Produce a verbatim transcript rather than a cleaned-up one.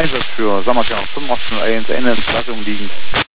Einsatz für Sommer fünfundachtzig null eins, Ende in Leitung liegen.